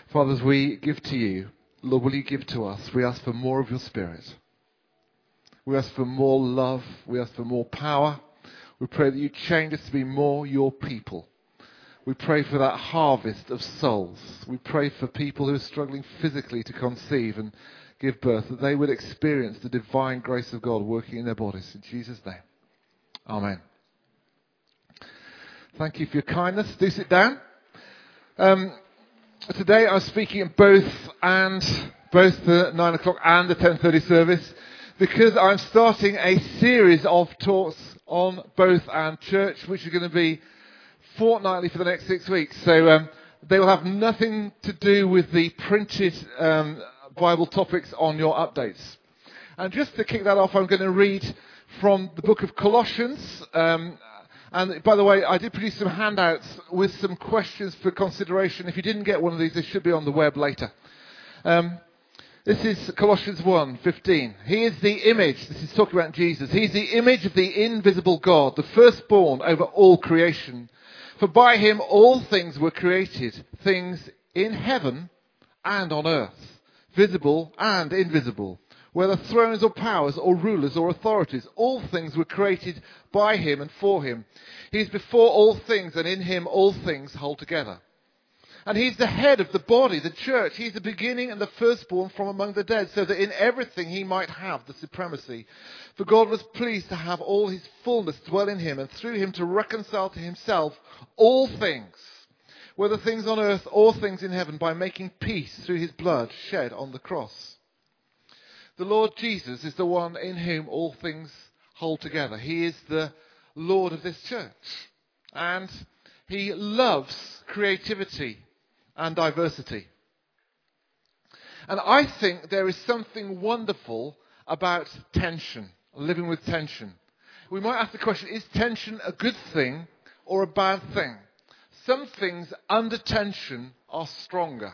Father, as we give to you, Lord, will you give to us? We ask for more of your Spirit. We ask for more love. We ask for more power. We pray that you change us to be more your people. We pray for that harvest of souls. We pray for people who are struggling physically to conceive and give birth, that they would experience the divine grace of God working in their bodies. In Jesus' name. Amen. Thank you for your kindness. Do sit down. Today I'm speaking at both the 9 o'clock and the 10:30 service because I'm starting a series of talks on both and church, which are going to be fortnightly for the next 6 weeks. So they will have nothing to do with the printed Bible topics on your updates. And just to kick that off, I'm going to read from the book of Colossians. And by the way, I did produce some handouts with some questions for consideration. If you didn't get one of these, they should be on the web later. This is Colossians 1:15. He is the image. This is talking about Jesus. He's the image of the invisible God, the firstborn over all creation. For by him all things were created, things in heaven and on earth, visible and invisible. Whether thrones or powers or rulers or authorities, all things were created by him and for him. He is before all things, and in him all things hold together. And he's the head of the body, the church. He's the beginning and the firstborn from among the dead, so that in everything he might have the supremacy. For God was pleased to have all his fullness dwell in him, and through him to reconcile to himself all things, whether things on earth or things in heaven, by making peace through his blood shed on the cross. The Lord Jesus is the one in whom all things hold together. He is the Lord of this church. And he loves creativity and diversity. And I think there is something wonderful about tension, living with tension. We might ask the question, is tension a good thing or a bad thing? Some things under tension are stronger.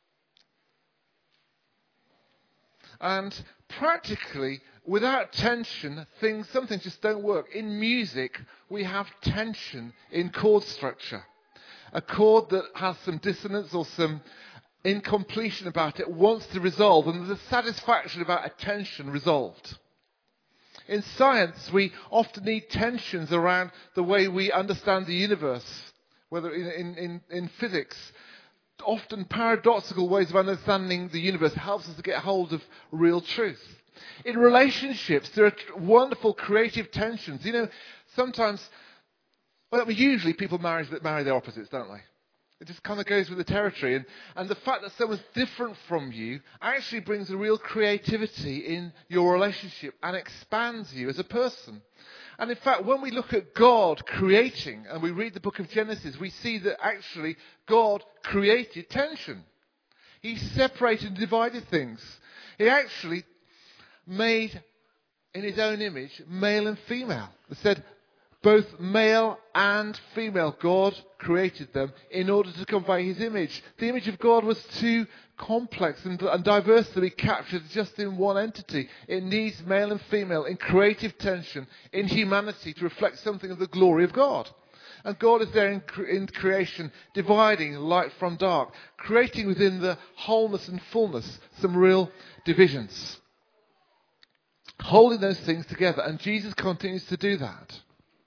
And practically, without tension, some things just don't work. In music, we have tension in chord structure. A chord that has some dissonance or some incompletion about it wants to resolve, and there's a satisfaction about a tension resolved. In science, we often need tensions around the way we understand the universe, whether in physics. Often paradoxical ways of understanding the universe helps us to get hold of real truth. In relationships, there are wonderful creative tensions. You know, sometimes, usually people marry their opposites, don't they? It just kind of goes with the territory. And the fact that someone's different from you actually brings a real creativity in your relationship and expands you as a person. And in fact, when we look at God creating and we read the book of Genesis, we see that actually God created tension. He separated and divided things. He actually made in his own image male and female. It said both male and female. God created them in order to convey his image. The image of God was too complex and diverse to be captured just in one entity. It needs male and female in creative tension, in humanity, to reflect something of the glory of God. And God is there in creation, dividing light from dark, creating within the wholeness and fullness some real divisions, holding those things together. And Jesus continues to do that.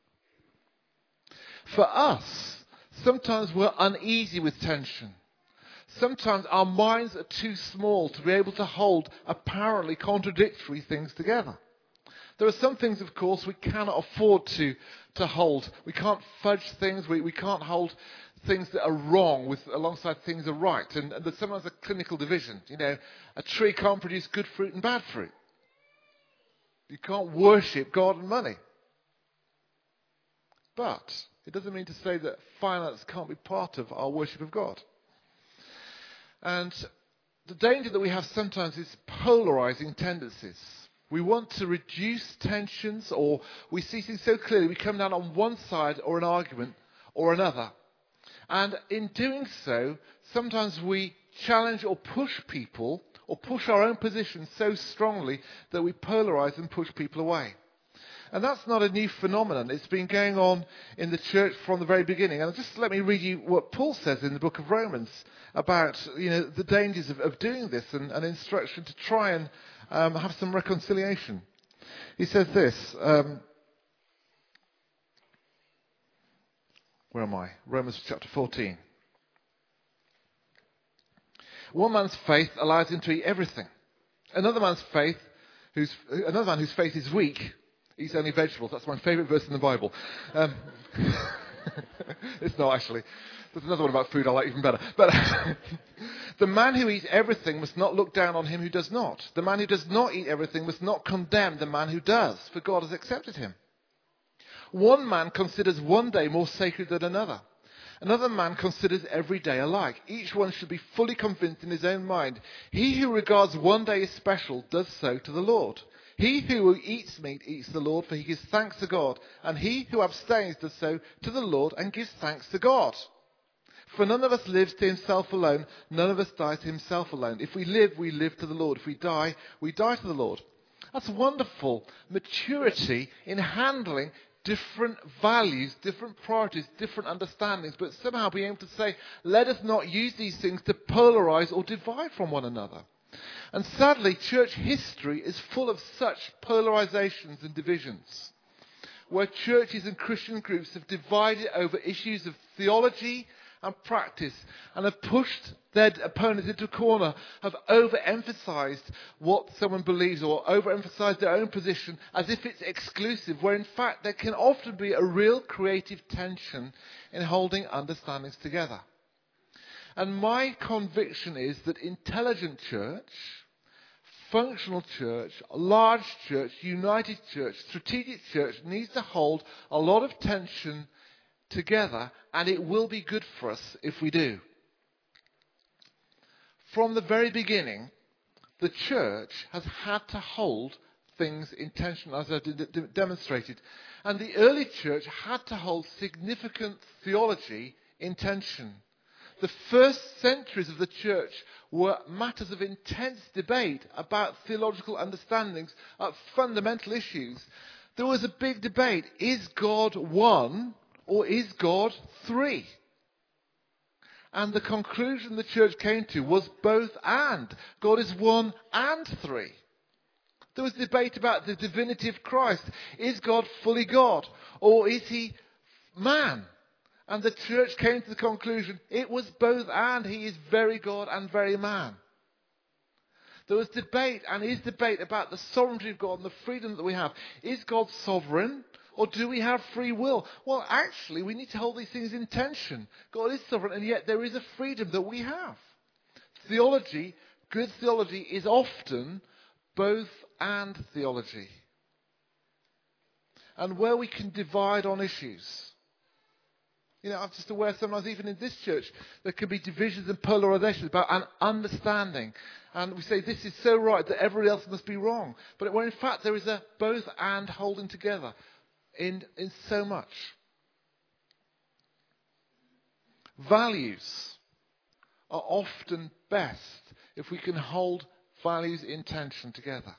For us, sometimes we're uneasy with tension. Sometimes our minds are too small to be able to hold apparently contradictory things together. There are some things, of course, we cannot afford to hold. We can't fudge things. We can't hold things that are wrong alongside things that are right. And there's sometimes a clinical division. You know, a tree can't produce good fruit and bad fruit. You can't worship God and money. But it doesn't mean to say that finance can't be part of our worship of God. And the danger that we have sometimes is polarizing tendencies. We want to reduce tensions, or we see things so clearly we come down on one side or an argument or another. And in doing so, sometimes we challenge or push people or push our own position so strongly that we polarize and push people away. And that's not a new phenomenon. It's been going on in the church from the very beginning. And just let me read you what Paul says in the book of Romans about, the dangers of doing this and instruction to try and have some reconciliation. He says this. Where am I? Romans chapter 14. One man's faith allows him to eat everything. Another man whose faith is weak eats only vegetables. That's my favourite verse in the Bible. It's not actually. There's another one about food I like even better. But the man who eats everything must not look down on him who does not. The man who does not eat everything must not condemn the man who does, for God has accepted him. One man considers one day more sacred than another. Another man considers every day alike. Each one should be fully convinced in his own mind. He who regards one day as special does so to the Lord. He who eats meat eats the Lord, for he gives thanks to God. And he who abstains does so to the Lord and gives thanks to God. For none of us lives to himself alone. None of us dies to himself alone. If we live to the Lord. If we die to the Lord. That's wonderful maturity in handling different values, different priorities, different understandings, but somehow being able to say, let us not use these things to polarize or divide from one another. And sadly, church history is full of such polarizations and divisions, where churches and Christian groups have divided over issues of theology and practice and have pushed their opponents into a corner, have overemphasized what someone believes or overemphasized their own position as if it's exclusive, where in fact there can often be a real creative tension in holding understandings together. And my conviction is that intelligent church, functional church, large church, united church, strategic church needs to hold a lot of tension together, and it will be good for us if we do. From the very beginning, the church has had to hold things in tension, as I demonstrated. And the early church had to hold significant theology in tension. The first centuries of the church were matters of intense debate about theological understandings of fundamental issues. There was a big debate. Is God one or is God three? And the conclusion the church came to was both and. God is one and three. There was debate about the divinity of Christ. Is God fully God or is he man? And the church came to the conclusion it was both and. He is very God and very man. There was debate and is debate about the sovereignty of God and the freedom that we have. Is God sovereign? Or do we have free will? Well, actually, we need to hold these things in tension. God is sovereign, and yet there is a freedom that we have. Theology, good theology, is often both and theology. And where we can divide on issues. I'm just aware sometimes even in this church, there can be divisions and polarizations about an understanding. And we say this is so right that everybody else must be wrong. But where in fact there is a both and holding together. In so much. Values are often best if we can hold values in tension together.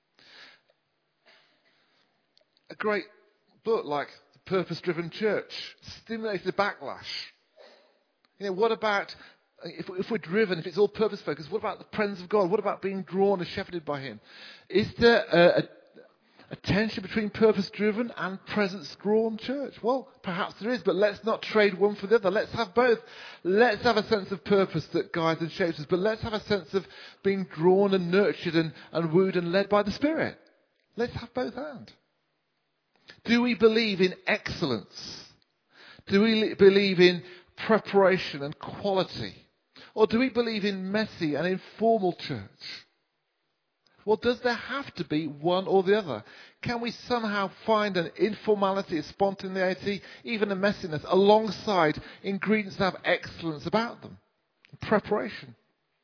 A great book like The Purpose-Driven Church stimulates the backlash. What about, if we're driven, if it's all purpose-focused, what about the presence of God? What about being drawn and shepherded by him? Is there a tension between purpose-driven and presence-drawn church? Well, perhaps there is, but let's not trade one for the other. Let's have both. Let's have a sense of purpose that guides and shapes us, but let's have a sense of being drawn and nurtured and wooed and led by the Spirit. Let's have both and. Do we believe in excellence? Do we believe in preparation and quality? Or do we believe in messy and informal church? Well, does there have to be one or the other? Can we somehow find an informality, a spontaneity, even a messiness alongside ingredients that have excellence about them? Preparation.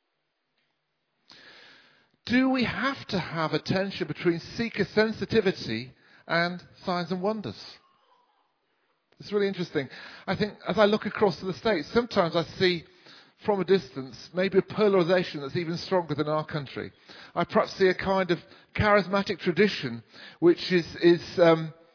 Do we have to have a tension between seeker sensitivity and signs and wonders? It's really interesting. I think as I look across to the States, sometimes I see from a distance, maybe a polarization that's even stronger than our country. I perhaps see a kind of charismatic tradition which is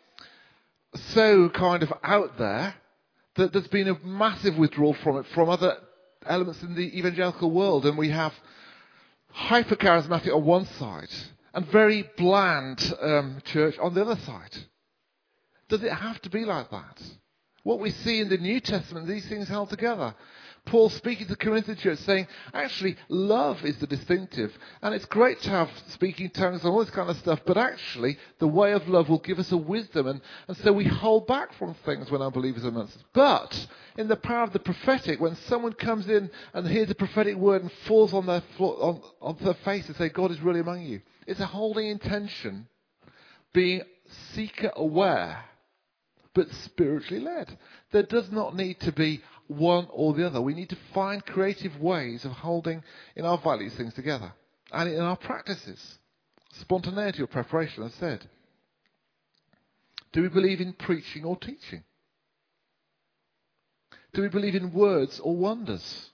so kind of out there that there's been a massive withdrawal from it from other elements in the evangelical world. And we have hyper-charismatic on one side and very bland church on the other side. Does it have to be like that? What we see in the New Testament, these things held together. Paul speaking to the Corinthian church saying, actually, love is the distinctive. And it's great to have speaking tongues and all this kind of stuff, but actually, the way of love will give us a wisdom. And so we hold back from things when unbelievers are amongst us. But in the power of the prophetic, when someone comes in and hears a prophetic word and falls on their face and say, God is really among you, it's a holding intention, being seeker aware, but spiritually led. There does not need to be one or the other. We need to find creative ways of holding in our values things together. And in our practices. Spontaneity or preparation, as I said. Do we believe in preaching or teaching? Do we believe in words or wonders?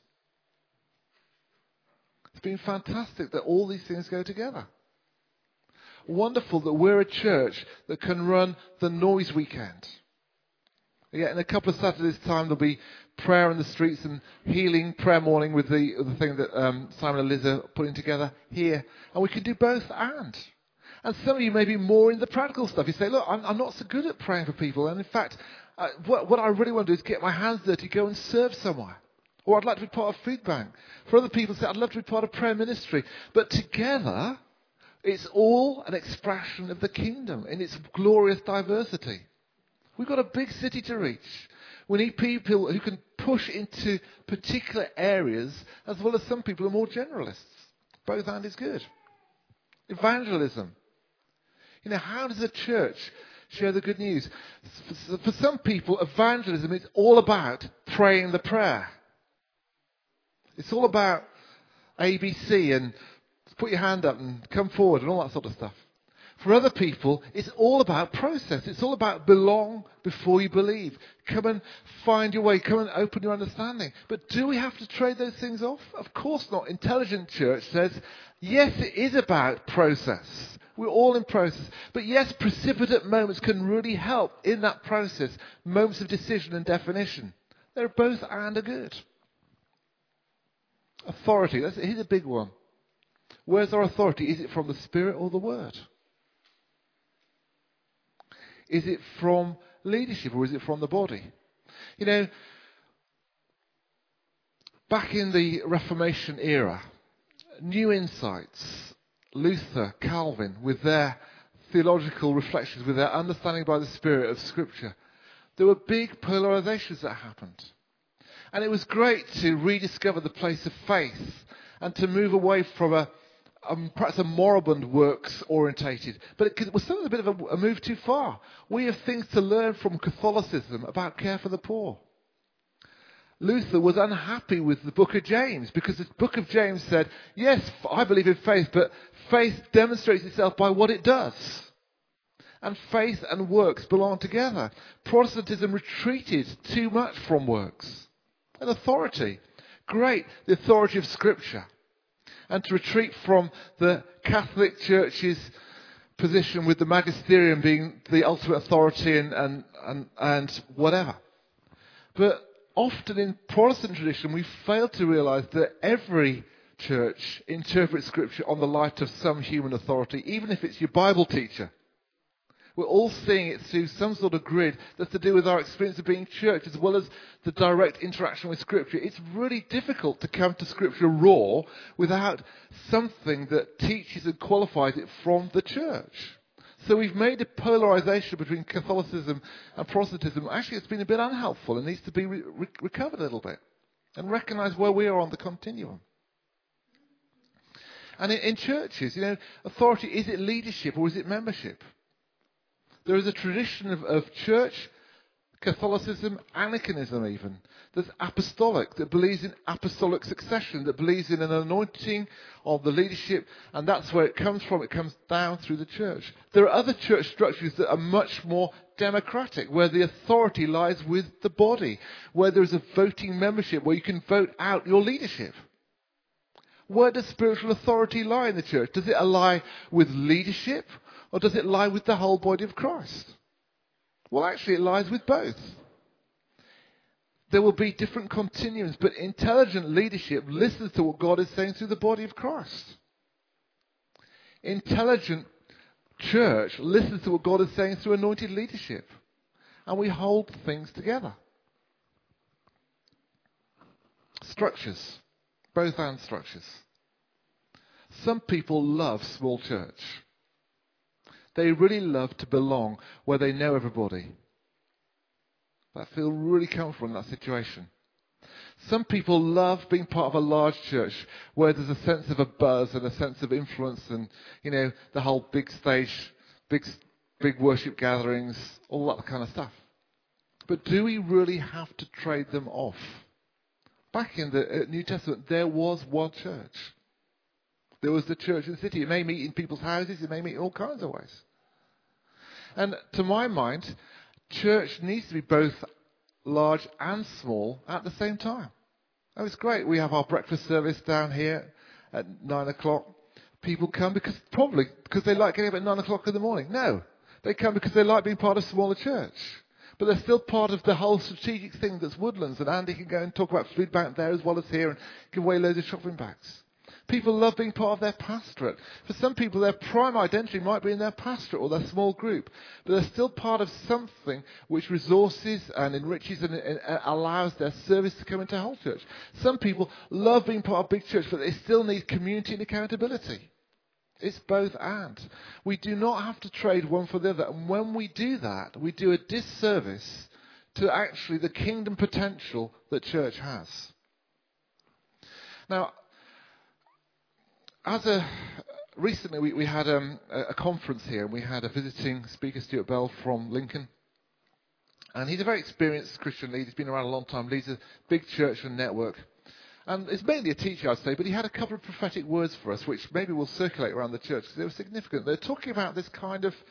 It's been fantastic that all these things go together. Wonderful that we're a church that can run the noise weekend. Yeah, in a couple of Saturdays' time, there'll be prayer in the streets and healing prayer morning with the thing that Simon and Liz are putting together here. And we can do both and. And some of you may be more in the practical stuff. You say, look, I'm not so good at praying for people. And in fact, what I really want to do is get my hands dirty, go and serve somewhere. Or I'd like to be part of Food Bank. For other people, say, I'd love to be part of prayer ministry. But together, it's all an expression of the kingdom in its glorious diversity. We've got a big city to reach. We need people who can push into particular areas, as well as some people who are more generalists. Both and is good. Evangelism. How does a church share the good news? For some people, evangelism is all about praying the prayer. It's all about ABC and put your hand up and come forward and all that sort of stuff. For other people, it's all about process. It's all about belong before you believe. Come and find your way. Come and open your understanding. But do we have to trade those things off? Of course not. Intelligent church says, yes, it is about process. We're all in process. But yes, precipitate moments can really help in that process. Moments of decision and definition. They're both and are good. Authority. Here's a big one. Where's our authority? Is it from the Spirit or the Word? Is it from leadership or is it from the body? Back in the Reformation era, new insights, Luther, Calvin, with their theological reflections, with their understanding by the Spirit of Scripture, there were big polarizations that happened. And it was great to rediscover the place of faith and to move away from perhaps a moribund works orientated, but it was still a bit of a move too far. We have things to learn from Catholicism about care for the poor. Luther was unhappy with the book of James because the book of James said, yes, I believe in faith, but faith demonstrates itself by what it does. And faith and works belong together. Protestantism retreated too much from works. And authority. Great, the authority of Scripture. And to retreat from the Catholic Church's position with the magisterium being the ultimate authority and whatever. But often in Protestant tradition, we fail to realize that every church interprets Scripture on the light of some human authority, even if it's your Bible teacher. We're all seeing it through some sort of grid that's to do with our experience of being church, as well as the direct interaction with Scripture. It's really difficult to come to Scripture raw without something that teaches and qualifies it from the church. So we've made a polarization between Catholicism and Protestantism. Actually, it's been a bit unhelpful and needs to be recovered a little bit and recognize where we are on the continuum. And in churches, authority, is it leadership or is it membership? There is a tradition of church, Catholicism, Anglicanism even, that's apostolic, that believes in apostolic succession, that believes in an anointing of the leadership, and that's where it comes from. It comes down through the church. There are other church structures that are much more democratic, where the authority lies with the body, where there is a voting membership, where you can vote out your leadership. Where does spiritual authority lie in the church? Does it lie with leadership? Or does it lie with the whole body of Christ? Well, actually, it lies with both. There will be different continuums, but intelligent leadership listens to what God is saying through the body of Christ. Intelligent church listens to what God is saying through anointed leadership. And we hold things together. Structures. Both and structures. Some people love small church. They really love to belong where they know everybody. That feel really comfortable in that situation. Some people love being part of a large church where there's a sense of a buzz and a sense of influence and, the whole big stage, big worship gatherings, all that kind of stuff. But do we really have to trade them off? Back in the New Testament, there was one church. There was the church in the city. It may meet in people's houses. It may meet in all kinds of ways. And to my mind, church needs to be both large and small at the same time. Oh, it's great. We have our breakfast service down here at 9 o'clock. People come because they like getting up at 9 o'clock in the morning. No, they come because they like being part of a smaller church. But they're still part of the whole strategic thing that's Woodlands. And Andy can go and talk about food bank there as well as here and give away loads of shopping bags. People love being part of their pastorate. For some people, their prime identity might be in their pastorate or their small group. But they're still part of something which resources and enriches and allows their service to come into whole church. Some people love being part of big church, but they still need community and accountability. It's both and. We do not have to trade one for the other. And when we do that, we do a disservice to actually the kingdom potential that church has. Now, recently we had a conference here, and we had a visiting speaker, Stuart Bell from Lincoln. And he's a very experienced Christian leader. He's been around a long time, leads a big church and network. And it's mainly a teacher, I'd say, but he had a couple of prophetic words for us, which maybe will circulate around the church, because they were significant. They're talking about this kind of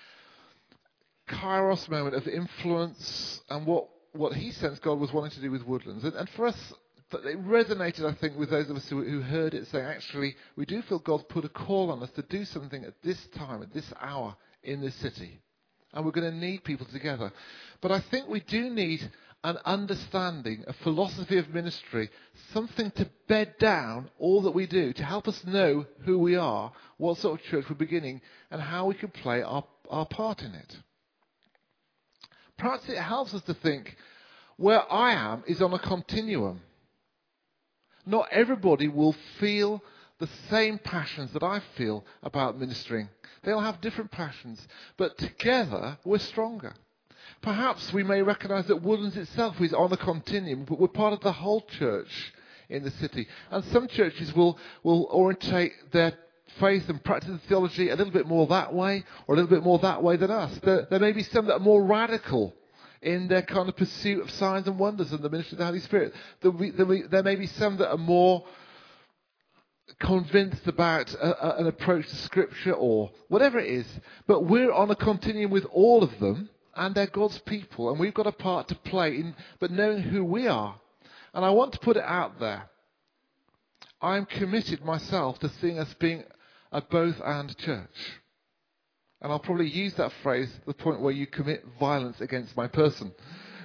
kairos moment of influence and what he sensed God was wanting to do with Woodlands. And for us, it resonated, I think, with those of us who heard it, saying, actually, we do feel God's put a call on us to do something at this time, at this hour, in this city. And we're going to need people together. But I think we do need an understanding, a philosophy of ministry, something to bed down all that we do, to help us know who we are, what sort of church we're beginning, and how we can play our part in it. Perhaps it helps us to think, where I am is on a continuum. Not everybody will feel the same passions that I feel about ministering. They'll have different passions, but together we're stronger. Perhaps we may recognise that Woodlands itself is on a continuum, but we're part of the whole church in the city. And some churches will orientate their faith and practice of theology a little bit more that way, or a little bit more that way than us. There may be some that are more radical in their kind of pursuit of signs and wonders and the ministry of the Holy Spirit. There may be some that are more convinced about an approach to Scripture or whatever it is. But we're on a continuum with all of them, and they're God's people, and we've got a part to play in, but knowing who we are. And I want to put it out there. I'm committed myself to seeing us being a both and church. And I'll probably use that phrase to the point where you commit violence against my person.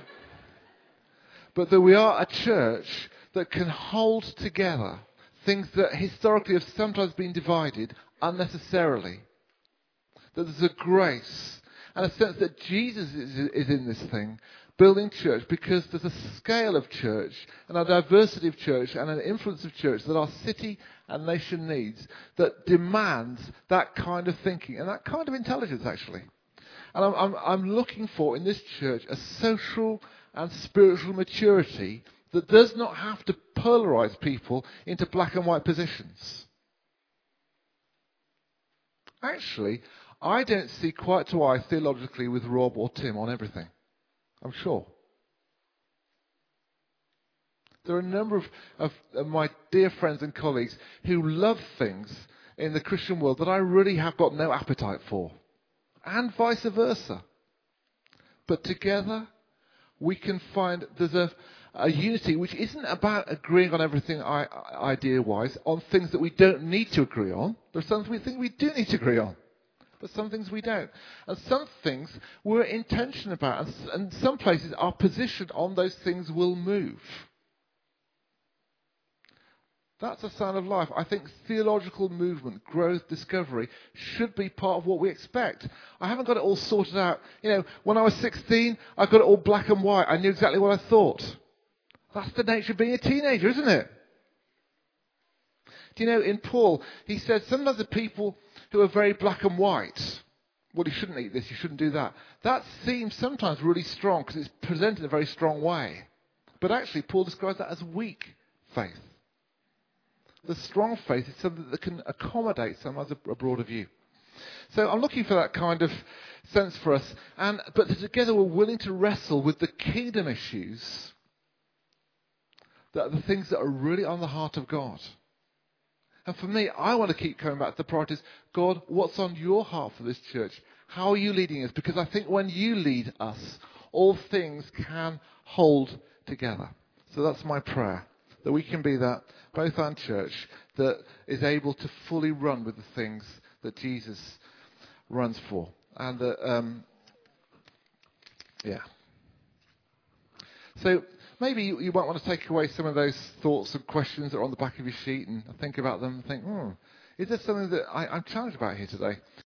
But that we are a church that can hold together things that historically have sometimes been divided unnecessarily. That there's a grace and a sense that Jesus is in this thing, building church, because there's a scale of church and a diversity of church and an influence of church that our city and nation needs, that demands that kind of thinking and that kind of intelligence, actually. And I'm looking for in this church a social and spiritual maturity that does not have to polarize people into black and white positions. Actually, I don't see quite to eye theologically with Rob or Tim on everything. I'm sure. There are a number of my dear friends and colleagues who love things in the Christian world that I really have got no appetite for. And vice versa. But together, we can find there's a unity which isn't about agreeing on everything idea-wise, on things that we don't need to agree on. There's some we think we do need to agree on. but some things we don't. And some things we're intentional about, and some places our position on those things will move. That's a sign of life. I think theological movement, growth, discovery should be part of what we expect. I haven't got it all sorted out. When I was 16, I got it all black and white. I knew exactly what I thought. That's the nature of being a teenager, isn't it? Do you know, in Paul, he said sometimes the people who are very black and white, well, you shouldn't eat this, you shouldn't do that. That seems sometimes really strong because it's presented in a very strong way. But actually, Paul describes that as weak faith. The strong faith is something that can accommodate sometimes a broader view. So I'm looking for that kind of sense for us. But together we're willing to wrestle with the kingdom issues that are the things that are really on the heart of God. And for me, I want to keep coming back to the priorities. God, what's on your heart for this church? How are you leading us? Because I think when you lead us, all things can hold together. So that's my prayer, that we can be that both our church that is able to fully run with the things that Jesus runs for. And that, So maybe you might want to take away some of those thoughts and questions that are on the back of your sheet and think about them and think, is there something that I'm challenged about here today?